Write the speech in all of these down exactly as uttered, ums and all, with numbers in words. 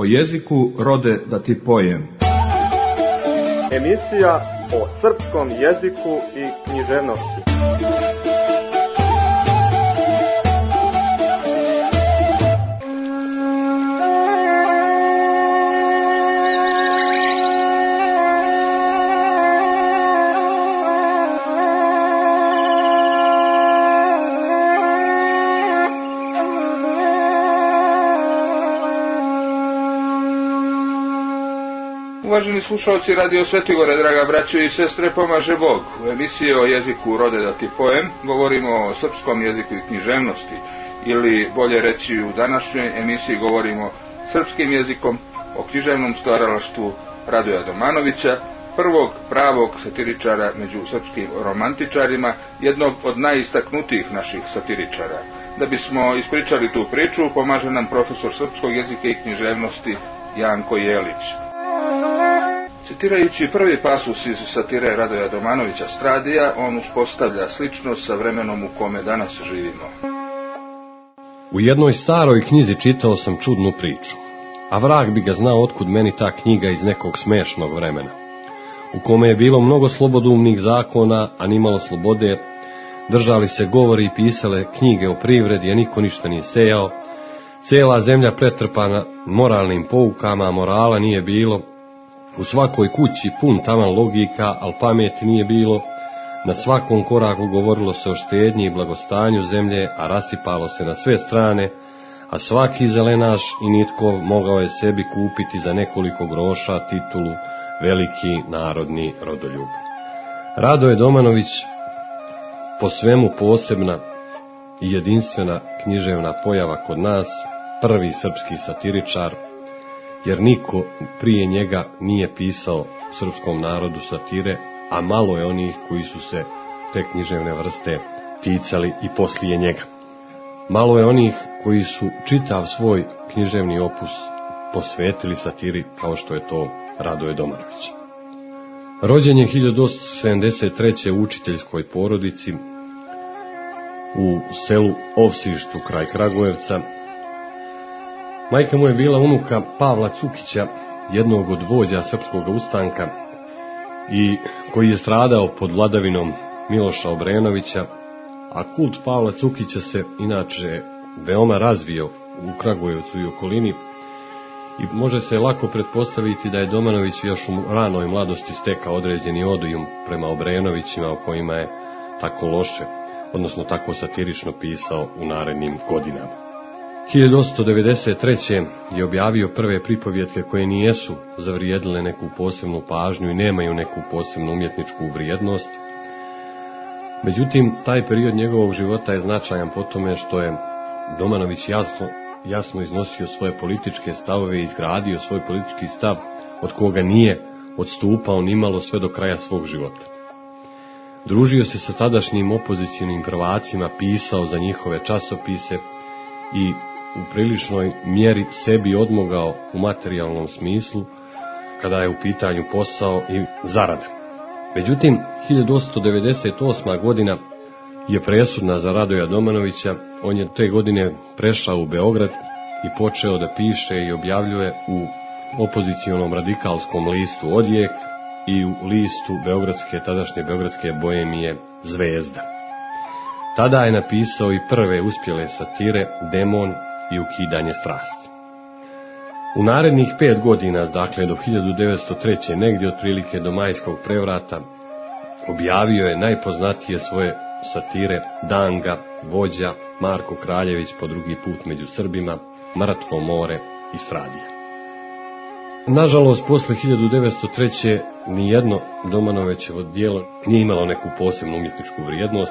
jeziku rode da ti pojem. Emisija o srpskom jeziku i književnosti. Uvaženi slušalci Radio Svetigore, draga braćo i sestre, pomaže Bog. U emisiji o jeziku rode da ti pojem govorimo o srpskom jeziku i književnosti, ili bolje reći u današnjoj emisiji govorimo srpskim jezikom o književnom stvaralaštvu Radoja Domanovića, prvog pravog satiričara među srpskim romantičarima, jednog od najistaknutijih naših satiričara. Da bismo ispričali tu priču, pomaže nam profesor srpskog jezika i književnosti Janko Jelić. Citirajući prvi pasus iz satire Radoja Domanovića Stradija, on uspostavlja sličnost sa vremenom u kome danas živimo. U jednoj staroj knjizi čitao sam čudnu priču, a vrag bi ga znao otkud meni ta knjiga iz nekog smešnog vremena, u kome je bilo mnogo slobodumnih zakona, a nimalo slobode, držali se govori i pisale knjige o privredi, a niko ništa nije sejao, cijela zemlja pretrpana moralnim poukama, morala nije bilo, u svakoj kući pun taman logika, al pameti nije bilo, na svakom koraku govorilo se o štednji i blagostanju zemlje, a rasipalo se na sve strane, a svaki zelenaš i nitko mogao je sebi kupiti za nekoliko groša titulu veliki narodni rodoljub. Radoje Domanović, po svemu posebna i jedinstvena književna pojava kod nas, prvi srpski satiričar, jer niko prije njega nije pisao srpskom narodu satire, a malo je onih koji su se te književne vrste ticali i poslije njega. Malo je onih koji su čitav svoj književni opus posvetili satiri, kao što je to Radoje Domanović. Rođen je hiljadu osamsto sedamdeset treće u učiteljskoj porodici u selu Ovsištu kraj Kragujevca. Majka mu je bila unuka Pavla Cukića, jednog od vođa srpskog ustanka, i koji je stradao pod vladavinom Miloša Obrenovića, a kult Pavla Cukića se inače veoma razvio u Kragujevcu i okolini, i može se lako pretpostaviti da je Domanović još u ranoj mladosti stekao određeni odijum prema Obrenovićima, o kojima je tako loše, odnosno tako satirično pisao u narednim godinama. hiljadu osamsto devedeset treće je objavio prve pripovjetke koje nijesu zavrijedile neku posebnu pažnju i nemaju neku posebnu umjetničku vrijednost. Međutim, taj period njegovog života je značajan po tome što je Domanović jasno, jasno iznosio svoje političke stavove i izgradio svoj politički stav od koga nije odstupao nimalo sve do kraja svog života. Družio se sa tadašnjim opozicionim prvacima, pisao za njihove časopise i u priličnoj mjeri sebi odmogao u materijalnom smislu kada je u pitanju posao i zarada. Međutim, hiljadu osamsto devedeset osma godina je presudna za Radoja Domanovića. On je te godine prešao u Beograd i počeo da piše i objavljuje u opozicionom radikalskom listu Odjek i u listu beogradske, tadašnje beogradske boemije Zvezda. Tada je napisao i prve uspjele satire Demon i Ukidanje strasti. U narednih pet godina, dakle do hiljadu devetsto treće, negdje otprilike do majskog prevrata, objavio je najpoznatije svoje satire Danga, Vođa, Marko Kraljević po drugi put među Srbima, Mrtvo more i Stradija. Nažalost, posle hiljadu devetsto treće nijedno Domanovićevo djelo nije imalo neku posebnu umjetničku vrijednost.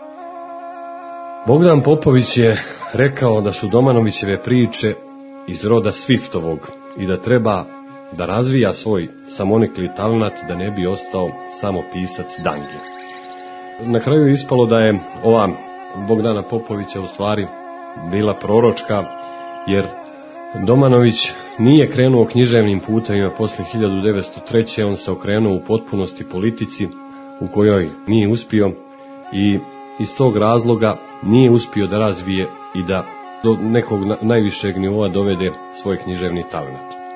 Bogdan Popović je rekao da su Domanovićeve priče iz roda Swiftovog i da treba da razvija svoj samonikli talenat da ne bi ostao samo pisac dange. Na kraju je ispalo da je ova Bogdana Popovića u stvari bila proročka, jer Domanović nije krenuo književnim putevima posle hiljadu devetsto treće. On se okrenuo u potpunosti politici u kojoj nije uspio i iz tog razloga nije uspio da razvije i da do nekog najvišeg nivoa dovede svoj književni talent.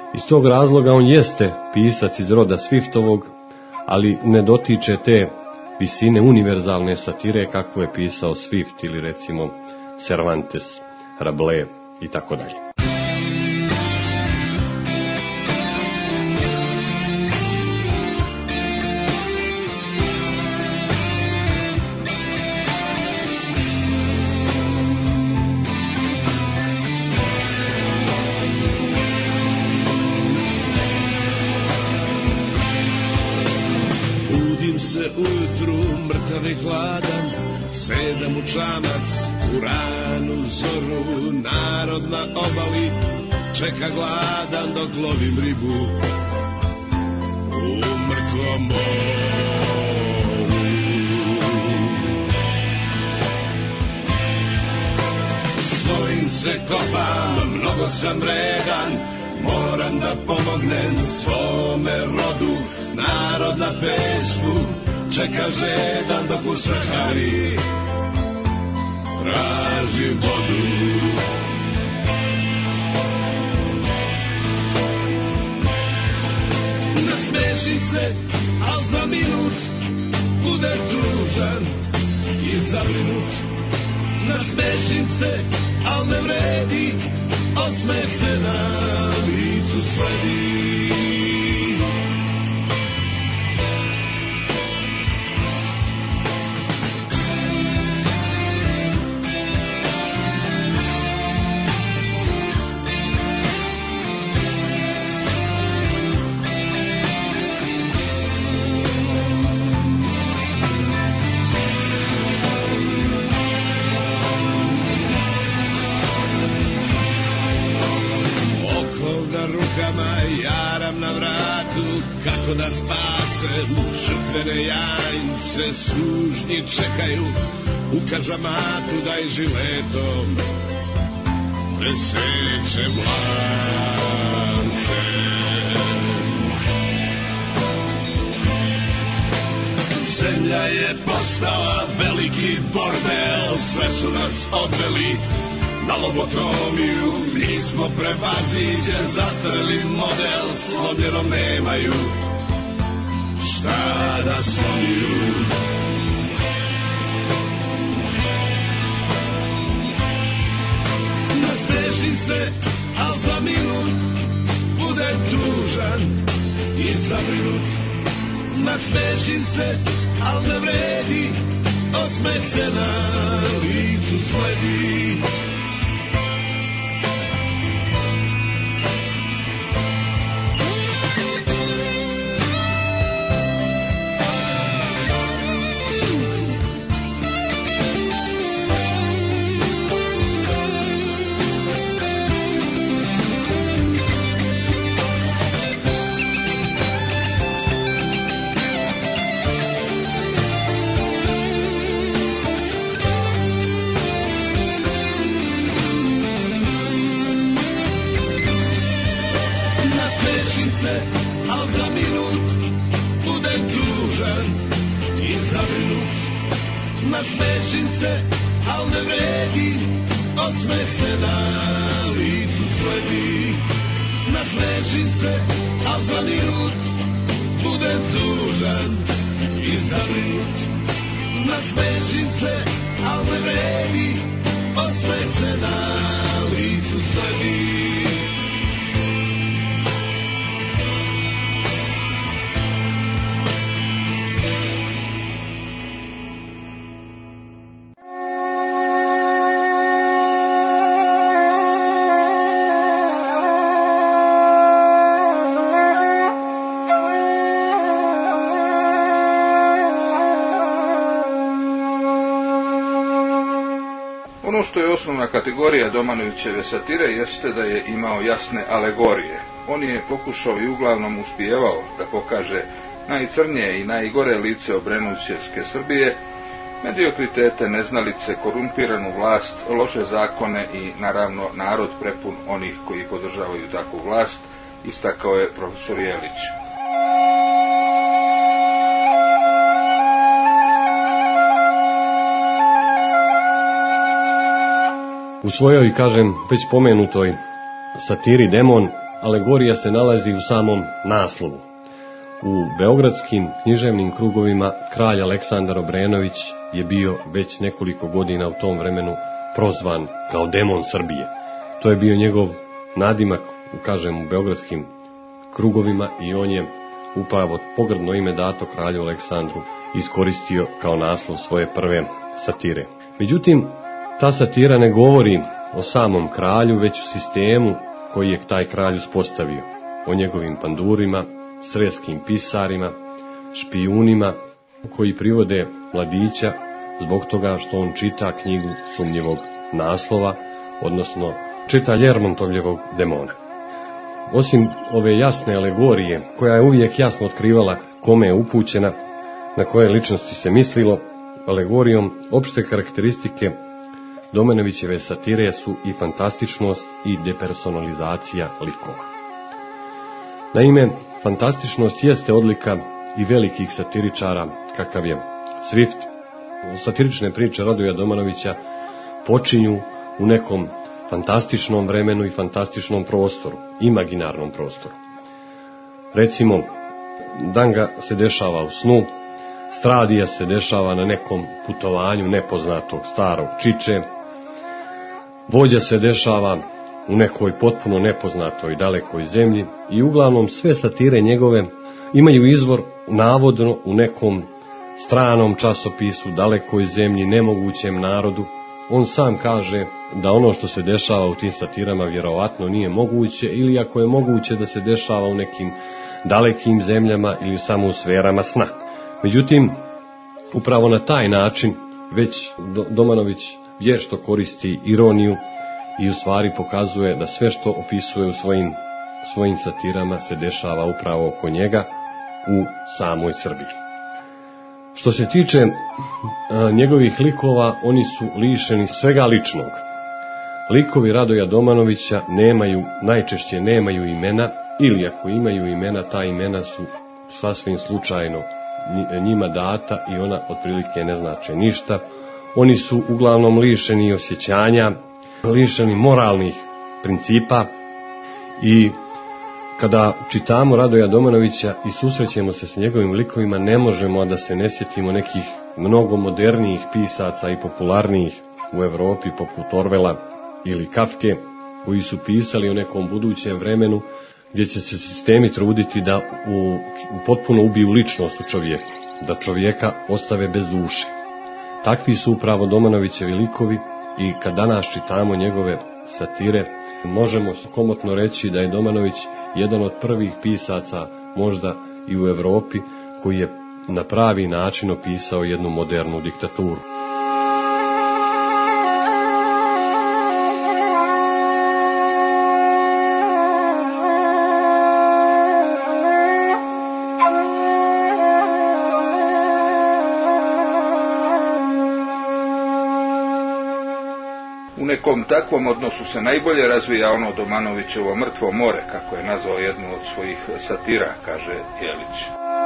Iz tog razloga on jeste pisac iz roda Swiftovog, ali ne dotiče te visine univerzalne satire kako je pisao Swift ili recimo Cervantes, Rabelais i tako dalje. Hladan, sedam u čamac, u ranu zoru, narod na obali čeka gladan dok lovim ribu u mrtvom moru. Svojim se kopam, mnogo sam vredan, moram da pomognem svome rodu, narod na pesmu čeka žedan dok u Sahari traži vodu. Nasmeši se, al za minut bude tužan i zabrinut. Nasmešim se, al ne vredi, osmeh se na licu sledi. Da spasem žrtvene jajce, sužnji čekaju u kazamatu, daj žiletom presečem lance. Zemlja je postala veliki bordel, sve su nas odveli na lobotomiju, mi smo prevaziđen, zastareli model, slomljenom nemaju šta da slomiju. Nasmeši se, al za minut bude tužan i zabrinut. Nasmeši se, al ne vredi, osmeh se na licu sledi. Nasmešim se, al ne vredi, osmeh se na licu sledi. Nasmešim se, al za minut budem tužan i zabrinut. Nasmešim se, al ne vredi, osmeh se na licu sledi. Ono što je osnovna kategorija Domanovićeve satire jeste da je imao jasne alegorije. On je pokušao i uglavnom uspijevao da pokaže najcrnije i najgore lice Obrenovčevske Srbije, mediokritete, neznalice, korumpiranu vlast, loše zakone i naravno narod prepun onih koji podržavaju takvu vlast, istakao je profesor Jelić. U svojoj, kažem, već pomenutoj satiri Demon, alegorija se nalazi u samom naslovu. U beogradskim književnim krugovima kralj Aleksandar Obrenović je bio već nekoliko godina u tom vremenu prozvan kao demon Srbije. To je bio njegov nadimak, kažem, u beogradskim krugovima i on je upravo pogrdno ime dato kralju Aleksandru iskoristio kao naslov svoje prve satire. Međutim, ta satira ne govori o samom kralju, već o sistemu koji je taj kralj uspostavio, o njegovim pandurima, srpskim pisarima, špijunima koji privode mladića zbog toga što on čita knjigu sumnjivog naslova, odnosno čita Ljermontovljevog demona. Osim ove jasne alegorije, koja je uvijek jasno otkrivala kome je upućena, na koje ličnosti se mislilo, alegorijom opšte karakteristike Domanovićeve satire su i fantastičnost i depersonalizacija likova. Naime, fantastičnost jeste odlika i velikih satiričara kakav je Swift. Satirične priče Radoja Domanovića počinju u nekom fantastičnom vremenu i fantastičnom prostoru, imaginarnom prostoru. Recimo, Danga se dešava u snu, Stradija se dešava na nekom putovanju nepoznatog starog Čiče, Vođa se dešava u nekoj potpuno nepoznatoj dalekoj zemlji i uglavnom sve satire njegove imaju izvor navodno u nekom stranom časopisu, dalekoj zemlji, nemogućem narodu. On sam kaže da ono što se dešava u tim satirama vjerovatno nije moguće, ili ako je moguće da se dešava u nekim dalekim zemljama ili samo u sferama sna. Međutim, upravo na taj način već Domanović vješto koristi ironiju i u stvari pokazuje da sve što opisuje u svojim, svojim satirama se dešava upravo oko njega u samoj Srbiji. Što se tiče a, njegovih likova, oni su lišeni svega ličnog. Likovi Radoja Domanovića nemaju, najčešće nemaju imena, ili ako imaju imena, ta imena su sasvim slučajno njima data i ona otprilike ne znače ništa. Oni su uglavnom lišeni osjećanja, lišeni moralnih principa i kada čitamo Radoja Domanovića i susrećemo se s njegovim likovima, ne možemo da se ne sjetimo nekih mnogo modernijih pisaca i popularnijih u Evropi poput Orvela ili Kafke, koji su pisali o nekom budućem vremenu gdje će se sistemi truditi da u, u potpuno ubiju ličnost u čovjeku, da čovjeka ostave bez duše. Takvi su upravo Domanovićevi likovi i kad danas čitamo njegove satire, možemo komotno reći da je Domanović jedan od prvih pisaca, možda i u Evropi, koji je na pravi način opisao jednu modernu diktaturu. U nekom takvom odnosu se najbolje razvija ono Domanovićevo Mrtvo more, kako je nazvao jednu od svojih satira, kaže Jelić.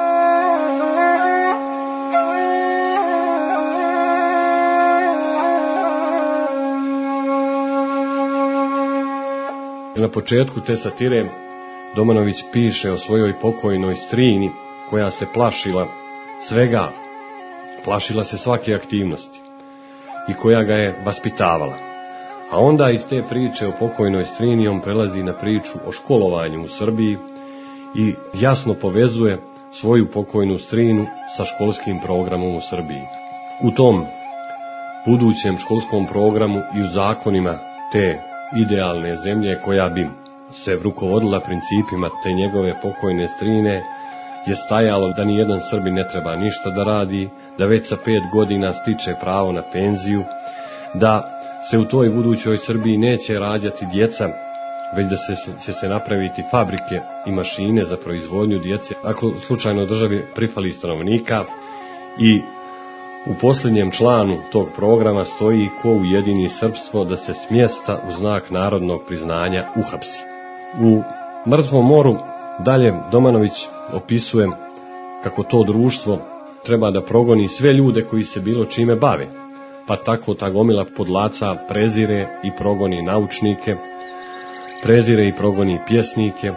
Na početku te satire Domanović piše o svojoj pokojnoj strini koja se plašila svega, plašila se svake aktivnosti i koja ga je vaspitavala. A onda iz te priče o pokojnoj strini on prelazi na priču o školovanju u Srbiji i jasno povezuje svoju pokojnu strinu sa školskim programom u Srbiji. U tom budućem školskom programu i u zakonima te idealne zemlje koja bi se rukovodila principima te njegove pokojne strine je stajalo da ni jedan Srbin ne treba ništa da radi, da već sa pet godina stiče pravo na penziju, da se u toj budućoj Srbiji neće rađati djeca, već da se, će se napraviti fabrike i mašine za proizvodnju djece, ako slučajno državi prifali stanovnika. I u posljednjem članu tog programa stoji ko ujedini srpstvo da se s mjesta u znak narodnog priznanja uhapsi. U Mrtvom moru dalje Domanović opisuje kako to društvo treba da progoni sve ljude koji se bilo čime bave, pa tako ta gomila podlaca prezire i progoni naučnike, prezire i progoni pjesnike,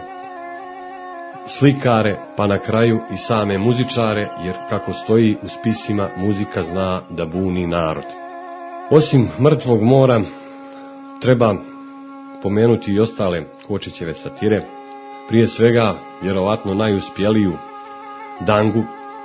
slikare, pa na kraju i same muzičare, jer kako stoji u spisima, muzika zna da buni narod. Osim Mrtvog mora, treba pomenuti i ostale Kočićeve satire, prije svega, vjerovatno najuspjeliju, Dangu.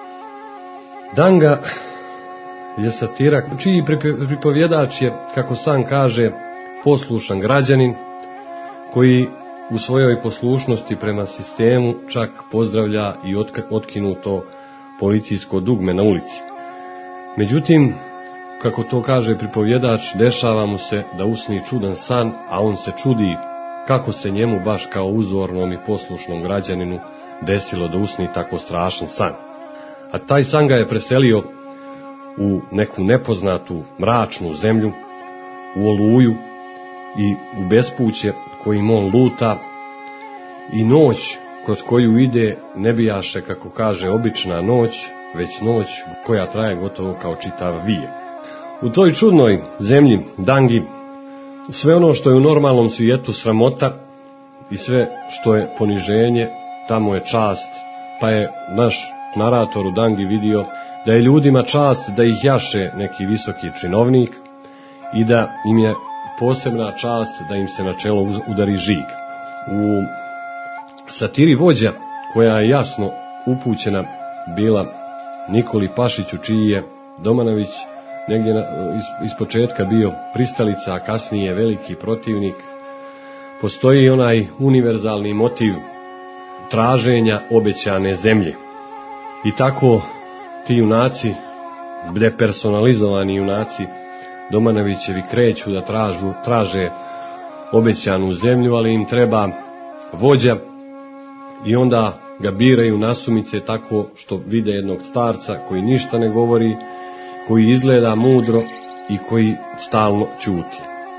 Danga je satira čiji pripovjedač je, kako sam kaže, poslušan građanin, koji u svojoj poslušnosti prema sistemu čak pozdravlja i otkinuto policijsko dugme na ulici. Međutim, kako to kaže pripovjedač, dešava mu se da usni čudan san, a on se čudi kako se njemu baš kao uzornom i poslušnom građaninu desilo da usni tako strašan san. A taj san ga je preselio u neku nepoznatu, mračnu zemlju, u oluju i u bespuće kojim on luta, i noć kroz koju ide ne bijaše, kako kaže, obična noć, već noć koja traje gotovo kao čitav vijek. U toj čudnoj zemlji Dangi sve ono što je u normalnom svijetu sramota i sve što je poniženje, tamo je čast, pa je naš narator u Dangi vidio da je ljudima čast da ih jaše neki visoki činovnik i da im je posebna čast da im se na čelo udari žig. U satiri Vođa, koja je jasno upućena bila Nikoli Pašiću, čiji je Domanović negdje iz, iz početka bio pristalica, a kasnije veliki protivnik, postoji onaj univerzalni motiv traženja obećane zemlje. I tako ti junaci, depersonalizovani junaci Domanovićevi, kreću da tražu, traže obećanu zemlju, ali im treba vođa i onda ga biraju nasumice tako što vide jednog starca koji ništa ne govori, koji izgleda mudro i koji stalno ćuti.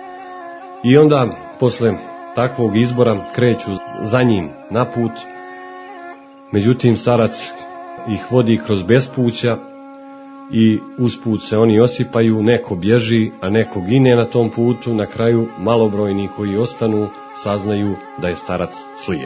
I onda posle takvog izbora kreću za njim na put, međutim starac ih vodi kroz bespuća i usput se oni osipaju, neko bježi, a neko gine na tom putu. Na kraju malobrojni koji ostanu saznaju da je starac slijep.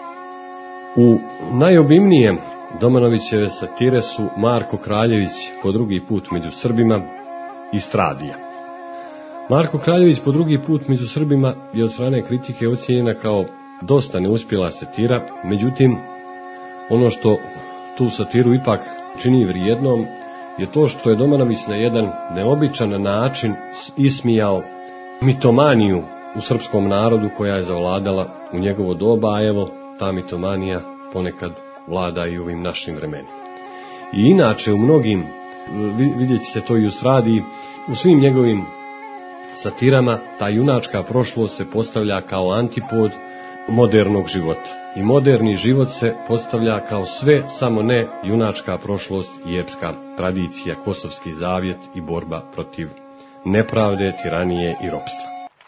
U najobimnije Domanovićeve satire su Marko Kraljević po drugi put među Srbima i Stradija. Marko Kraljević po drugi put među Srbima je od strane kritike ocijenjena kao dosta neuspjela satira, međutim ono što tu satiru ipak čini vrijednom je to što je Domanović na jedan neobičan način ismijao mitomaniju u srpskom narodu koja je zavladala u njegovo doba, a evo ta mitomanija ponekad vlada i u ovim našim vremenima. I inače u mnogim, vidjet će se to i u Stradiji, u svim njegovim satirama ta junačka prošlost se postavlja kao antipod modernog života. I moderni život se postavlja kao sve, samo ne junačka prošlost i epska tradicija, kosovski zavjet i borba protiv nepravde, tiranije i ropstva.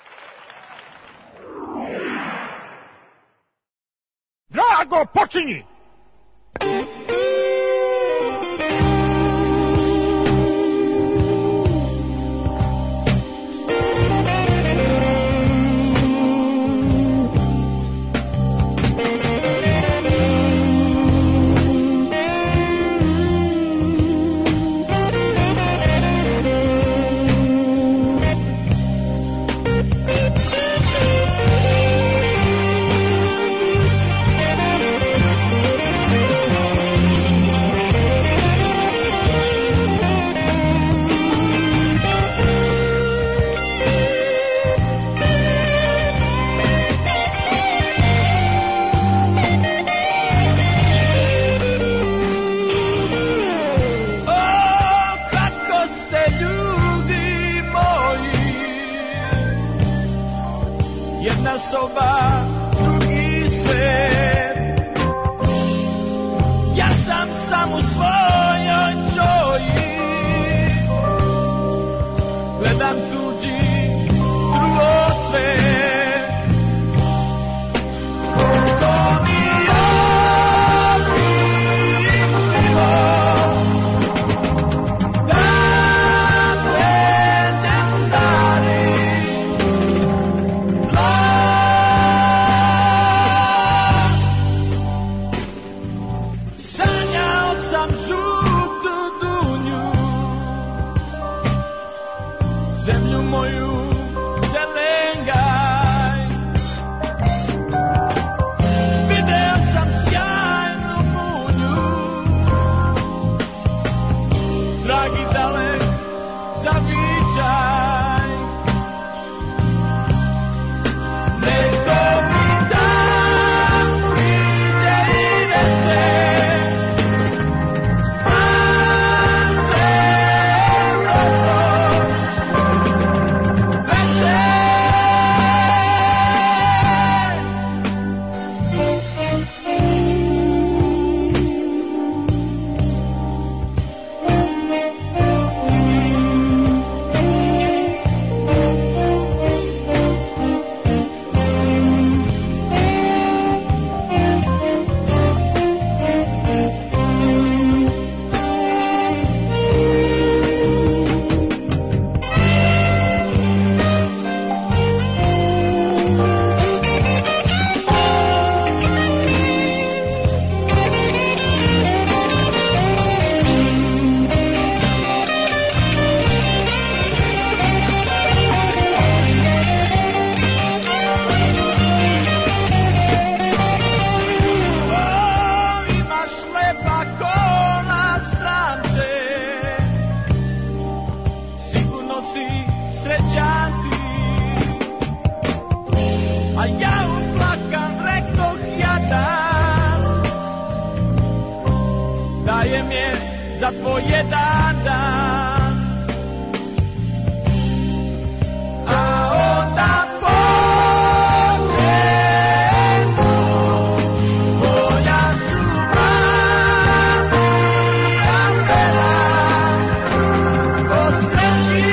Drago, počinji! Love zemlju moju zelen gaj. Video sam sjajnu munju, dragi dalek zavičaj. Neko mi dan pride i reče, stan se roto, veče. A ja uplakan rekoh jadan, dajem je za tvoj jedan dan. A onda početnu moja ljubav ja peva o sreći.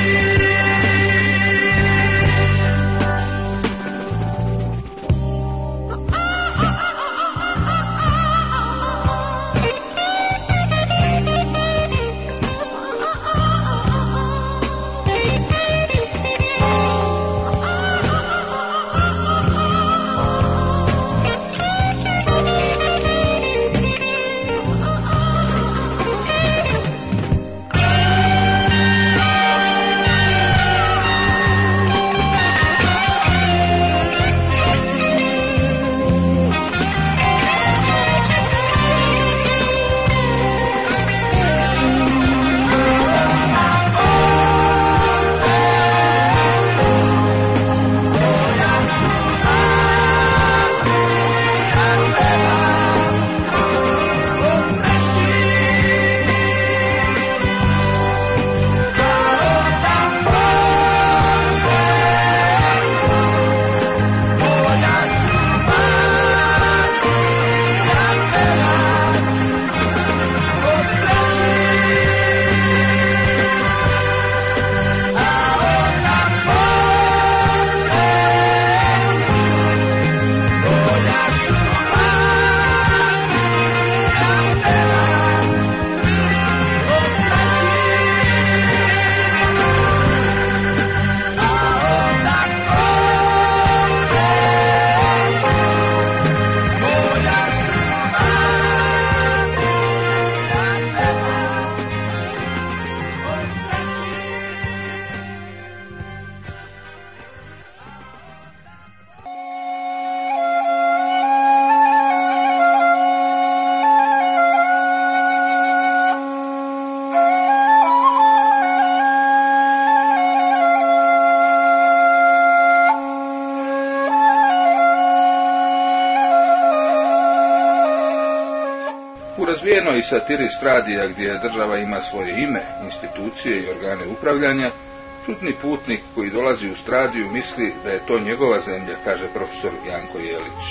Razvijenoj satirist radija gdje država ima svoje ime, institucije i organe upravljanja, čudni putnik koji dolazi u Stradiju misli da je to njegova zemlja, kaže profesor Janko Jelić.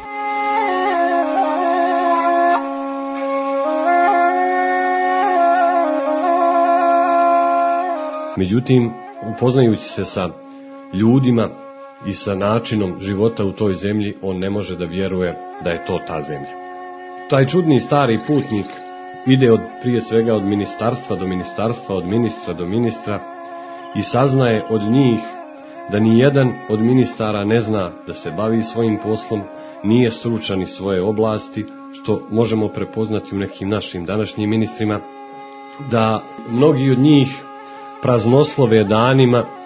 Međutim, upoznajući se sa ljudima i sa načinom života u toj zemlji, on ne može da vjeruje da je to ta zemlja. Taj čudni stari putnik ide od, prije svega od ministarstva do ministarstva, od ministra do ministra i saznaje od njih da ni jedan od ministara ne zna da se bavi svojim poslom, nije stručan iz svoje oblasti, što možemo prepoznati u nekim našim današnjim ministrima, da mnogi od njih praznoslove danima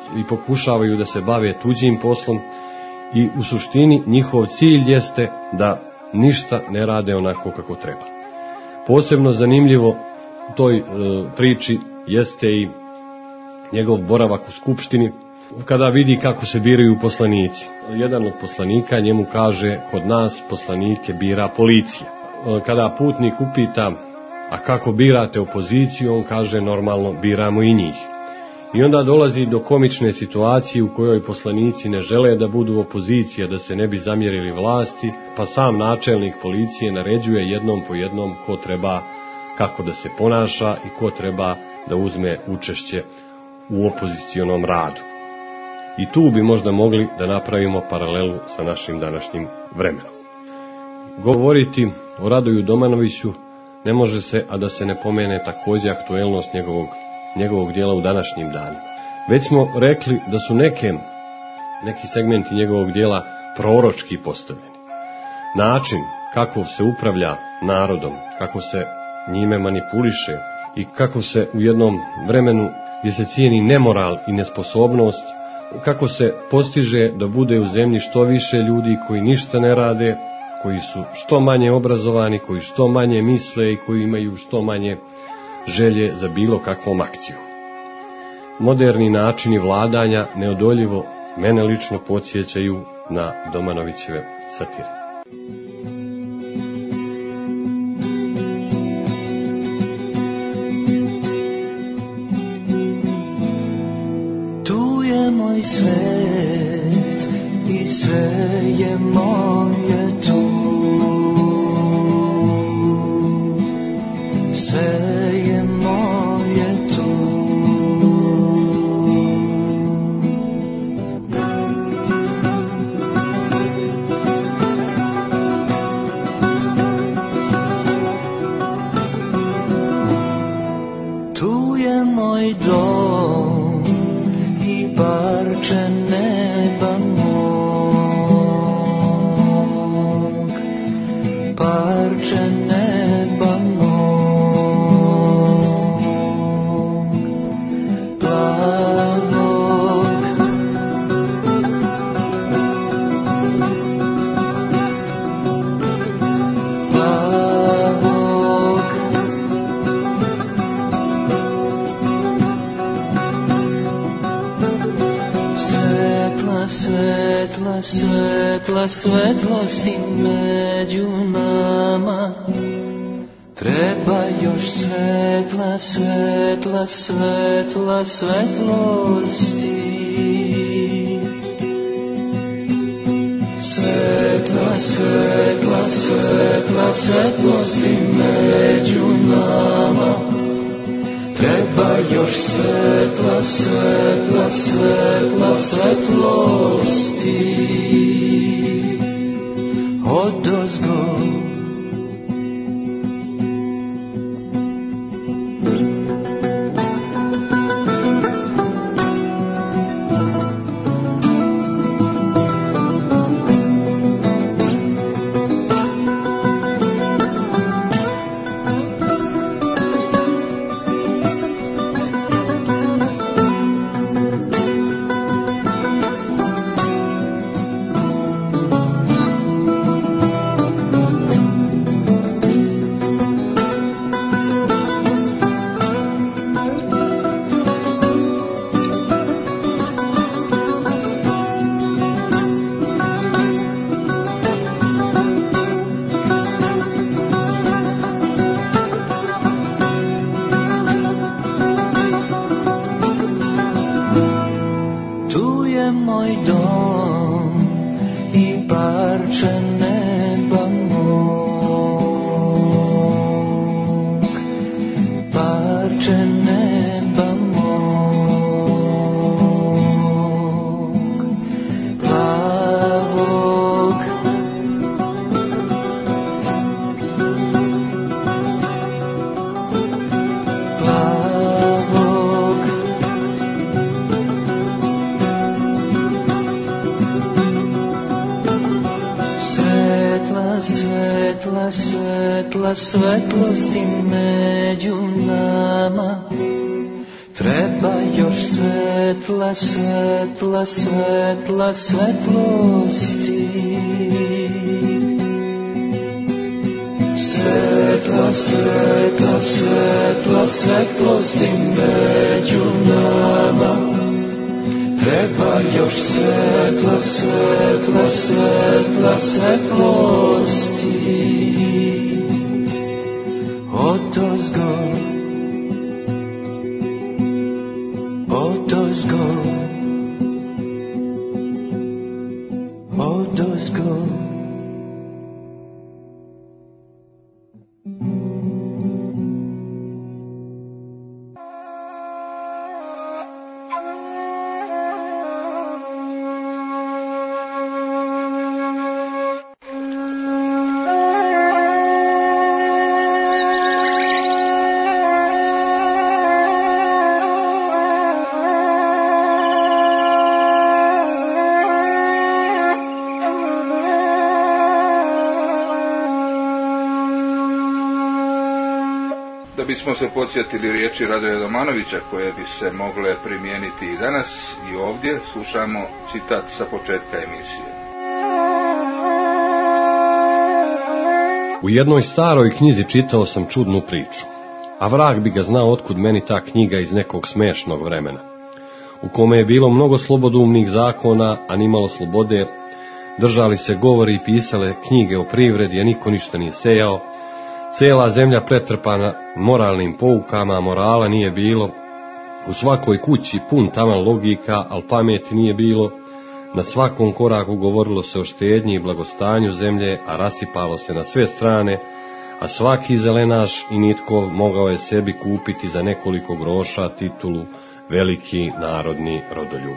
i pokušavaju da se bave tuđim poslom i u suštini njihov cilj jeste da ništa ne rade onako kako treba. Posebno zanimljivo u toj e, priči jeste i njegov boravak u skupštini, kada vidi kako se biraju poslanici. Jedan od poslanika njemu kaže, kod nas poslanike bira policija. Kada putnik upita, a kako birate opoziciju, on kaže, normalno biramo i njih. I onda dolazi do komične situacije u kojoj poslanici ne žele da budu opozicija, da se ne bi zamjerili vlasti, pa sam načelnik policije naređuje jednom po jednom ko treba, kako da se ponaša i ko treba da uzme učešće u opozicionom radu. I tu bi možda mogli da napravimo paralelu sa našim današnjim vremenom. Govoriti o Radoju Domanoviću ne može se, a da se ne pomene također aktuelnost njegovog, njegovog djela u današnjim danima. Već smo rekli da su neke, neki segmenti njegovog djela proročki postavljeni. Način kako se upravlja narodom, kako se njime manipuliše i kako se u jednom vremenu gdje se cijeni nemoral i nesposobnost, kako se postiže da bude u zemlji što više ljudi koji ništa ne rade, koji su što manje obrazovani, koji što manje misle i koji imaju što manje želje za bilo kakvom akcijom. Moderni načini vladanja neodoljivo mene lično podsjećaju na Domanovićeve satire. Tu je moj svet i sve je moje tu. Sve je moje tu. Tu je moj dom i parče neba mog, parče neba mog, plavog. Plavog. Svetla, svetla, svetla, svetlosti među nama. Treba još svetla, svetla, svetla, svetlosti. Svetla, svetla, svetla, svetlosti među nama. Treba još svetla, svetla, svetla, svetlosti. Odozgo. Svetlosti među nama. Treba još svetla, svetla, svetla, svetlosti. Svetla, svetla, svetla, svetlosti među nama. Treba još svetla, svetla, svetla, svetlosti. Odozgo, odozgo, odozgo. Da bismo se podsjetili riječi Radoja Domanovića koje bi se mogle primijeniti i danas i ovdje, slušamo citat sa početka emisije. U jednoj staroj knjizi čitao sam čudnu priču, a vrag bi ga znao otkud meni ta knjiga iz nekog smešnog vremena, u kome je bilo mnogo slobodumnih zakona, a nimalo slobode, držali se govori i pisale knjige o privredi, a niko ništa nije sejao, cijela zemlja pretrpana moralnim poukama, a morala nije bilo, u svakoj kući pun taman logika, al pameti nije bilo, na svakom koraku govorilo se o štednji i blagostanju zemlje, a rasipalo se na sve strane, a svaki zelenaš i nitko mogao je sebi kupiti za nekoliko groša titulu veliki narodni rodoljub.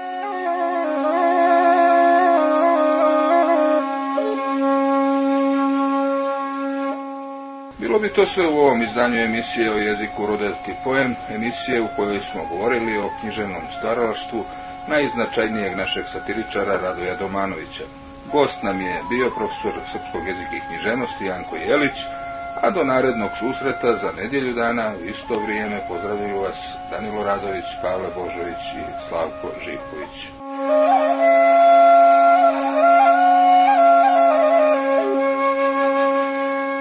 Bilo bi to sve u ovom izdanju emisije o jeziku Rudolski poem, emisije u kojoj smo govorili o književnom stvaralaštvu najznačajnijeg našeg satiričara Radoja Domanovića. Gost nam je bio profesor srpskog jezika i književnosti Janko Jelić, a do narednog susreta za nedjelju dana u isto vrijeme pozdravljaju vas Danilo Radović, Pavle Božović i Slavko Živković.